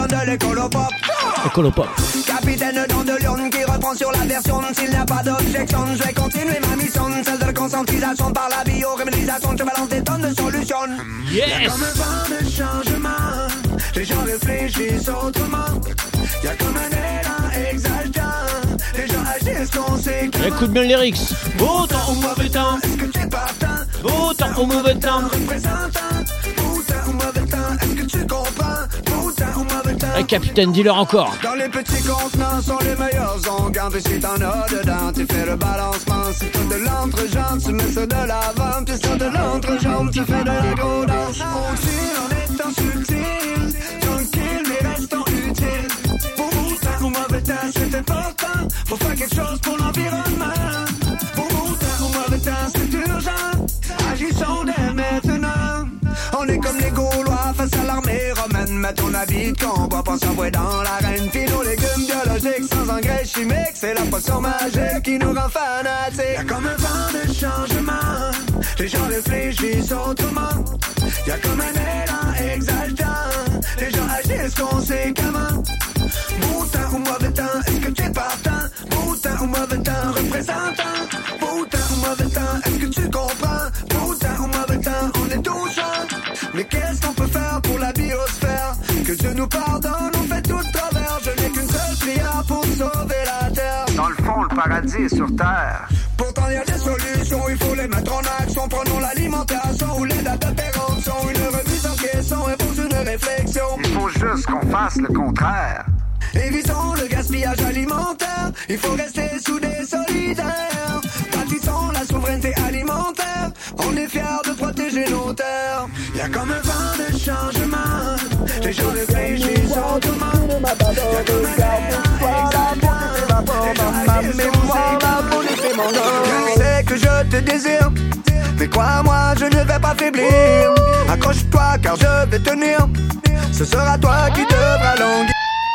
Écolo pop. Capitaine Dandelion qui reprend sur la version. S'il n'y a pas d'objection, je vais continuer ma mission. Celle de la conscientisation par la biorémédiation. Je balance des tonnes de solutions. Yes! Y'a comme un vent de changement. Les gens réfléchissent autrement. Y'a comme un élan exaltant. Les gens agissent conséquemment. Écoute bien le lyrics. Beau temps ou mauvais temps, est-ce que tu es partant? Beau temps ou mauvais temps. Représentant. Beau temps ou mauvais temps, est-ce que tu comprends? Beau temps ou mauvais temps. Hey, capitaine, dis-leur encore. Dans les petits contenants sont les meilleurs onguents. Puis si t'en as dedans, tu fais le balancement. Si t'as de l'entrejambe, tu mets ça de l'avant. Puis si t'as de l'entrejambe, tu fais de la go danse. On tire en étant subtil, tranquille, mais restons utiles. Beau temps ou mauvais temps, c'est important. Faut faire quelque chose pour l'environnement. Beau temps ou mauvais temps, c'est urgent. Agissons dès maintenant. On est comme les Gaulois face à l'armée romaine. Mets ton habit de combat, pas s'envoyer dans l'arène. Puis nos légumes biologiques sans engrais chimiques. C'est la potion magique qui nous rend fanatiques. Y'a comme un vent de changement. Les gens réfléchissent autrement. Y'a comme un élan exaltant. Les gens agissent conséquemment. Beau temps ou mauvais temps, est-ce que tu es partant? Beau temps ou mauvais temps, représentant. Beau temps ou mauvais temps, est-ce que tu comprends? Beau temps ou mauvais temps, on est tous jeunes. Mais qu'est-ce qu'on peut faire pour la biosphère? Que Dieu nous pardonne, on fait tout travers. Je n'ai qu'une seule prière pour sauver la terre. Dans le fond, le paradis est sur terre. Pourtant il y a des solutions, il faut les mettre en action. Prenons l'alimentation ou les dates de péremption. Une remise en question impose une réflexion. Il faut juste qu'on fasse le contraire. Évitons le gaspillage alimentaire. Il faut rester soudés, solidaires. Bâtissons la souveraineté alimentaire. On est fiers de protéger nos terres. Y'a comme un vent de changement. Les gens réfléchissent autrement. Y'a comme un élan exaltant. Les gens agissent conséquemment. Je sais que je te désire, mais crois-moi, je ne vais pas faiblir. Accroche-toi car je vais tenir. Ce sera toi qui devras languir.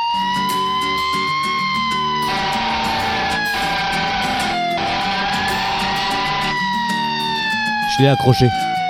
Je l'ai accroché.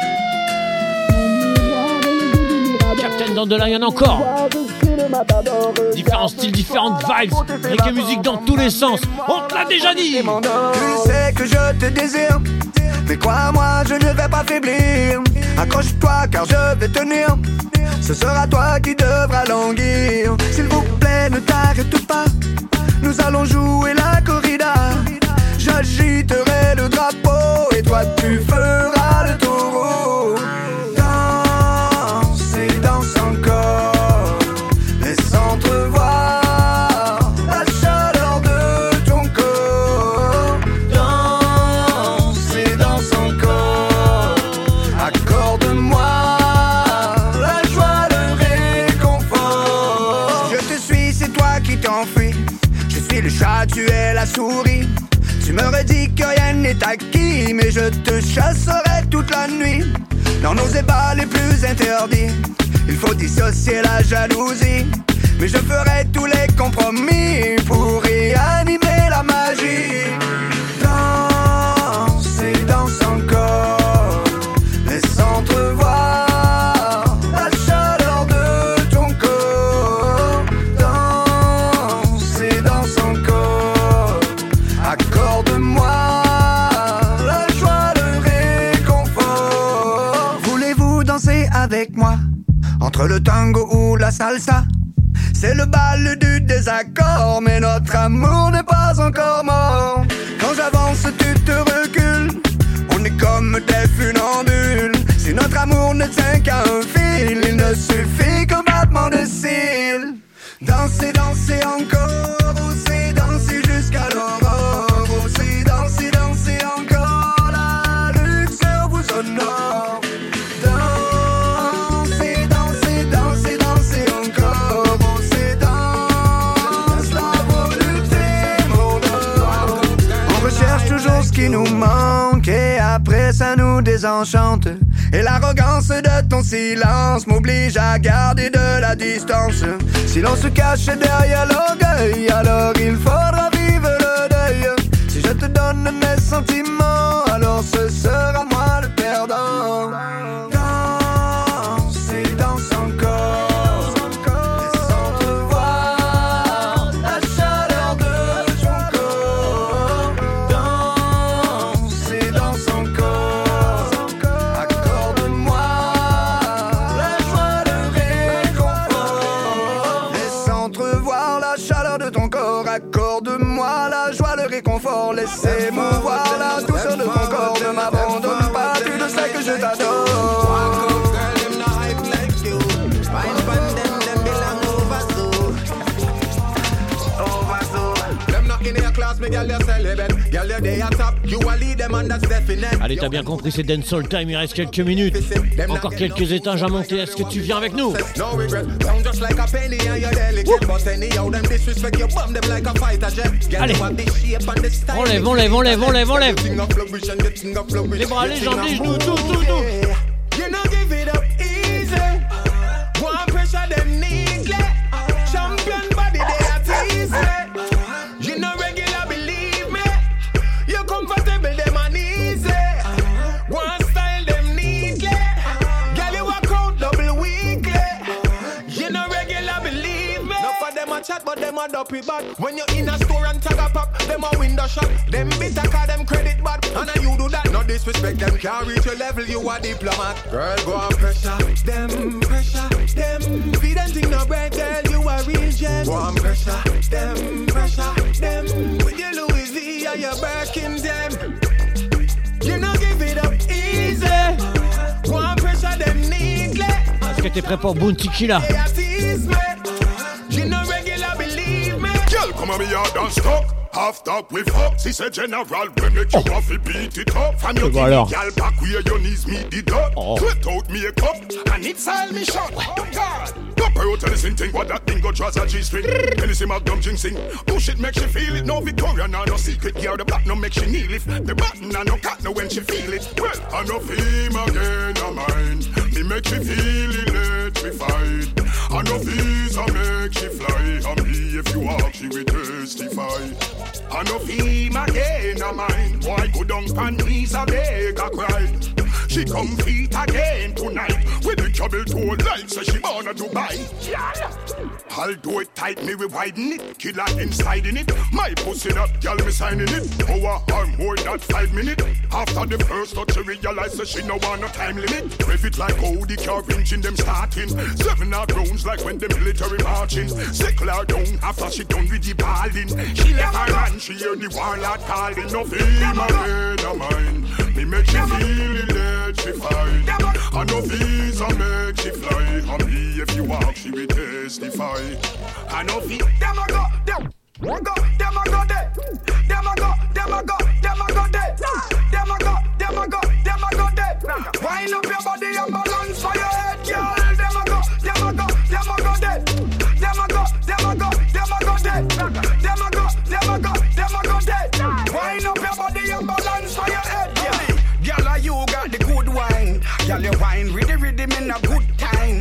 Captain Dandelion encore. Différents styles, différentes vibes. Reggae musique dans tous les sens. On te l'a déjà dit. Tu sais que je te désire, mais crois-moi, je ne vais pas faiblir. Accroche-toi car je vais tenir. Ce sera toi qui devras languir. S'il vous plaît, ne t'arrête pas. Nous allons jouer la corrida. J'agiterai le drapeau et toi tu feras le taureau. Danse et danse encore. Laisse entrevoir la chaleur de ton corps. Danse et danse encore. Accorde-moi la joie, le réconfort. Je te suis, c'est toi qui t'enfuis. Je suis le chat, tu es la souris. Tu me redis que rien n'est acquis, mais je te chasserai toute la nuit. Dans nos ébats les plus interdits, il faut dissocier la jalousie. mais je ferai tous les compromis pour réanimer la magie. Danse et danse encore, laisse entrevoir la chaleur de ton corps. Danse et danse encore, accorde-moi la joie, le réconfort. Voulez-vous danser avec moi, entre le tango ou la salsa? C'est le bal du désaccord, mais notre amour n'est pas encore mort. Quand j'avance, tu te recules, on est comme des funambules. Si notre amour ne tient qu'à un fil, il ne suffit qu'un battement de cils. Danser, danser encore, oser danser jusqu'à l'aurore. Oser danser, danser encore, la luxure vous honore. Danser, danser, danser, danser encore. Oser danser, la volupté m'honore. On recherche toujours ce qui nous manque et après ça nous désenchante. Et l'arrogance de ton silence m'oblige à garder de la distance. Si l'on se cache derrière l'orgueil, alors il faudra vivre le deuil. Si je te donne mes sentiments, alors ce sera moi le perdant. Danse et danse encore, laisse entrevoir la chaleur de ton corps. Danse et danse encore, accorde-moi la joie, le réconfort. Laisse entrevoir la chaleur de ton corps, accorde-moi la joie, le réconfort. Laissez-moi voir la douceur de ton corps, ne m'abandonne pas, tu le sais que je t'adore. Allez, t'as bien compris, c'est Dancehall Time, il reste quelques minutes. Encore quelques étages à monter, est-ce que tu viens avec nous? Allez, enlève, enlève, enlève, enlève, enlève. Les bras, les jambes, les genoux, tout, tout, tout. You know give it up easy. One pressure them neatly. Champion body they are teasy. You know regular believe me. You comfortable them and easy. One style them neatly. Girl you walk out double weekly. You know regular believe me. Not for them a chat but them a dopey bad. When you in a store and tag a pack, them a window shop. Them bitter cause them credit bad. And you do that, no disrespect them can't reach your level, you a diplomat. Girl go on pressure, them pressure, them feed them thing no bread, girl you a real gem. Go on pressure, them pressure, them with your Louis V and your Birkin them. You know give it up easy. Go on pressure them neatly. Est-ce que t'es prêt pour Bounty Killa? You know regular believe me. Girl come on me yard and stop. Half talk with fuck, she said general, we make you off it, beat it up. From your alors. girl back where your knees meet the dot. Oh. Sweat out me a cup, and it's all me shot. Oh God, go pay out to the same thing, what that thing go draws a G-string. Can you see my dumb sing? Push it, make she feel it. No Victoria, no, no secret gear. The back no make she kneel it. The button and no cat no when she feel it. Well, I no feel again, I mind. Me make she feel electrified. I no visa make she fly. And me if you walk, she will testify. I no feel again, I mind. Why go down pan knees a beg a cry? She come feet again tonight. With the trouble to her life, so she born a Dubai. I'll do it tight, me we widen it. Killer inside in it. My pussy that girl me signing it. Hour or more than five minutes. After the first touch, she realize that she no want no time limit. Rev it like how the car engine them starting. Seven hour rounds like when the military marching. Sickle her down after she done with the balling. She left her man, she hear the warlord calling. No feel my head of mine. Me make she feel electrified. And no visa make she fly. And me if you walk, she will testify. And no feel them a go, them a go, them a go there. Them a go, them a go, them a go there. Them a go, them a go, them a go there. Wind up your body and balance for your head, girl. Them a go, them a go, them a go there. Them a go, them a go, them a go there. Them a go, them a go, them a go there. Wind up your body and balance for your head, girl. Girl, you got the good wine. Girl, you wine with the rhythm in a good time. Girl,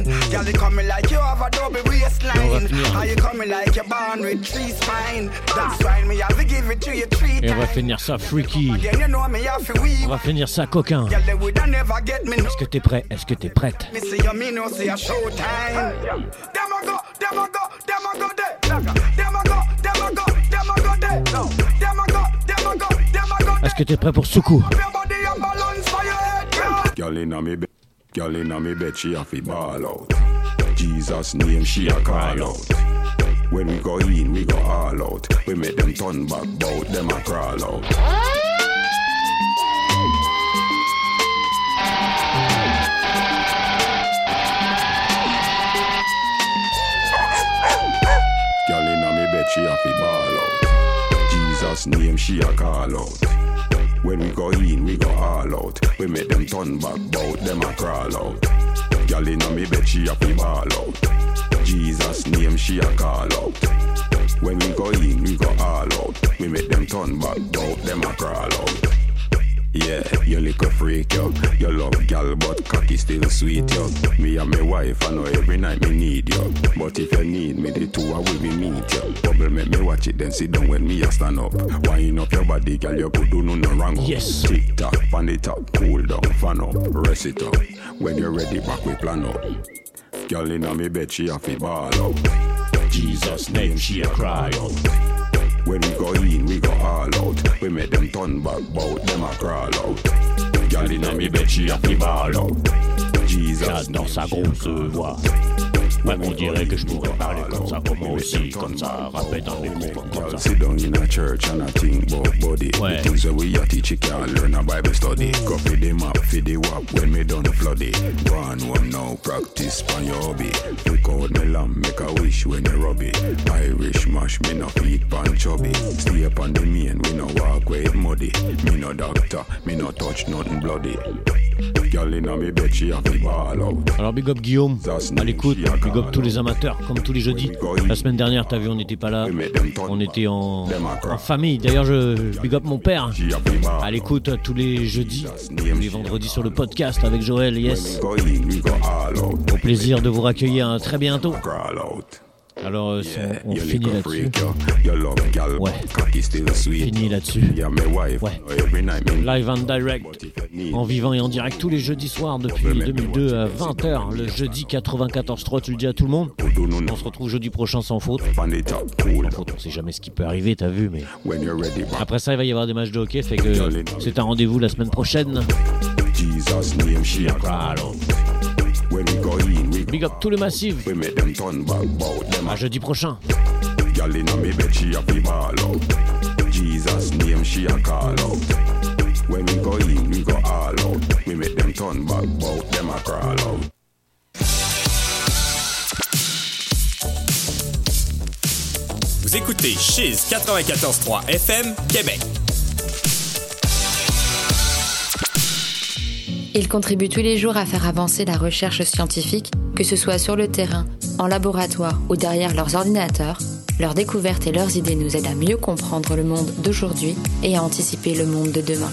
Girl, you coming like you have a double waistline. How you coming like you're born with three spine. That's why me have to give it to you three Et on va times. finir ça freaky. Again, you know me have to weave. On va finir ça coquin. Girl, they woulda never get me. Est-ce que t'es prêt? Est-ce que t'es prête? Me see you, me no see a showtime. Them a go, them a go, them a go there. Them a go, them a go, them a go there. Them a go, them a go, them a go. Est-ce que t'es prêt pour Soukou? Girl inna me bed, girl inna me bed, she have to ball out. Jesus name she a call out. When we go in, we go all out. We make them turn back, bout them a crawl out. Girl inna me bed, she have to ball out. Jesus name she a call out. When we go in, we go all out. We make them turn back, bout them a crawl out. Girl inna me bed, she a fi ball out. Jesus name, she a call out. When we go in, we go all out. We make them turn back, bout them a crawl out. Yeah, you little freak, yo. You love gal, but cocky still sweet, yo. Me and my wife, I know every night me need you. But if you need me, the two I will be meet you. Bubble make me watch it, then sit down when me a stand up. Wind up your body, gal, you could do no no wrong. Yes. Tick tock, pan it up, cool down, fan up, rest it up. When you're ready, back we plan up. Girl inna me bed, she a fi ball out. Jesus name, she a cry out. When we go in, we go all out. We make them turn back, bout them a crawl out. Girl inna me bed, she a fi ball out. Jesus dans sa grosse voix. Même on dirait que je pourrais parler comme ça, comme moi aussi, comme ça, rapper dans les cours, comme ça. Sit down in a church and I think about body. Ouais. The things that we a teach, you can't learn a Bible study. Go for the map, for the wap, when me done flood it. Go on home now, practice pan your hobby. Look out me lamb, make a wish when you rub it. Irish mash, me no feed pan chubby. Stay up on the main, we no walk where it muddy. Me no doctor, me no touch nothing bloody. Girl inna me bed, she a fi ball out. Alors big up Guillaume, à l'écoute, big up tous les amateurs, comme tous les jeudis. La semaine dernière, t'as vu, on n'était pas là, on était en, en famille. D'ailleurs, je big up mon père, à l'écoute tous les jeudis, tous les vendredis sur le podcast avec Joël, yes. Au plaisir de vous raccueillir très bientôt. Alors, euh, yeah, on, on finit là-dessus. Ouais. Fini là-dessus. Ouais. Live and direct. En vivant et en direct tous les jeudis soirs depuis deux mille deux à vingt heures. Le jeudi quatre-vingt-quatorze trois, tu le dis à tout le monde. On se retrouve jeudi prochain sans faute. Sans faute, on sait jamais ce qui peut arriver, t'as vu, mais. Après ça, il va y avoir des matchs de hockey, fait que c'est un rendez-vous la semaine prochaine. Big up tout le massif. À jeudi prochain. Jesus name she a call out. When we go in, we go all out. We make them turn back, bout them a crawl out. Vous écoutez Chiz quatre-vingt-quatorze trois F M, Québec. Ils contribuent tous les jours à faire avancer la recherche scientifique, que ce soit sur le terrain, en laboratoire ou derrière leurs ordinateurs. Leurs découvertes et leurs idées nous aident à mieux comprendre le monde d'aujourd'hui et à anticiper le monde de demain.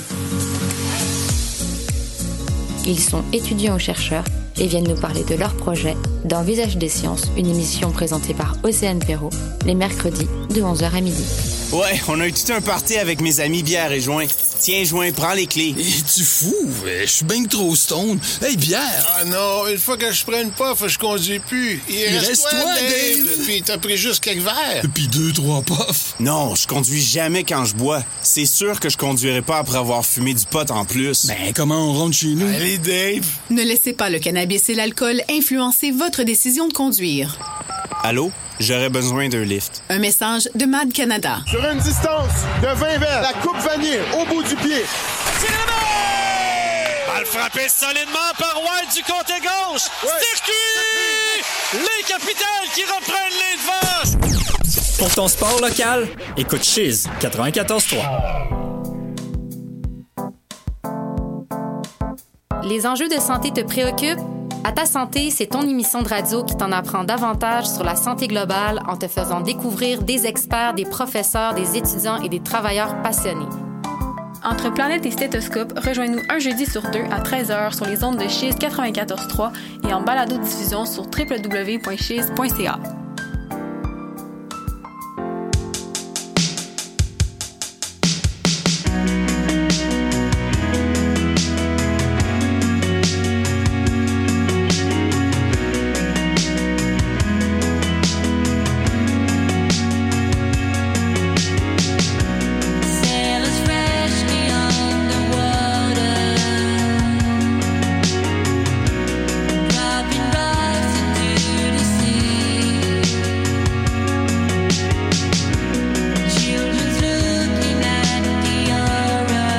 Ils sont étudiants ou chercheurs et viennent nous parler de leurs projets dans Visage des Sciences, une émission présentée par Océane Perrault, les mercredis de onze heures à midi. Ouais, on a eu tout un party avec mes amis bière et joint. Tiens, joint, prends les clés. Es-tu fou? Je suis bien trop stone. Hey, bière! Ah non, une fois que je prenne pas, je conduis plus. Il, Il reste, reste toi, toi, Dave. Dave. Puis t'as pris juste quelques verres. Puis deux, trois puffs. Non, je conduis jamais quand je bois. C'est sûr que je conduirai pas après avoir fumé du pot en plus. Ben, comment on rentre chez nous? Allez, Dave! Ne laissez pas le cannabis et l'alcool influencer votre décision de conduire. Allô? J'aurais besoin d'un lift. Un message de Mad Canada. Sur une distance de vingt verres, la coupe vanille au bout du pied. Balle frappée solidement par White du côté gauche. Ouais. Circuit! Les Capitals qui reprennent les devants. Pour ton sport local, écoute Chiz quatre-vingt-quatorze trois. Les enjeux de santé te préoccupent? À ta santé, c'est ton émission de radio qui t'en apprend davantage sur la santé globale en te faisant découvrir des experts, des professeurs, des étudiants et des travailleurs passionnés. Entre Planète et Stéthoscope, rejoins-nous un jeudi sur deux à treize heures sur les ondes de Chiz quatre-vingt-quatorze trois et en balado-diffusion sur w w w point chiz point c a.